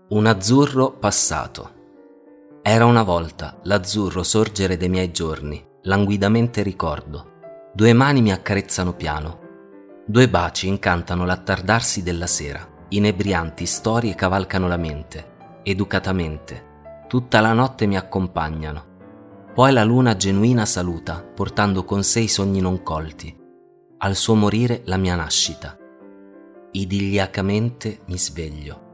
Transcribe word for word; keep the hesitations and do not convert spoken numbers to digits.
Un azzurro passato. Era una volta l'azzurro sorgere dei miei giorni, languidamente ricordo. Due mani mi accarezzano piano. Due baci incantano l'attardarsi della sera. Inebrianti storie cavalcano la mente, educatamente. Tutta la notte mi accompagnano. Poi la luna genuina saluta, portando con sé i sogni non colti. Al suo morire la mia nascita. Idilliacamente mi sveglio.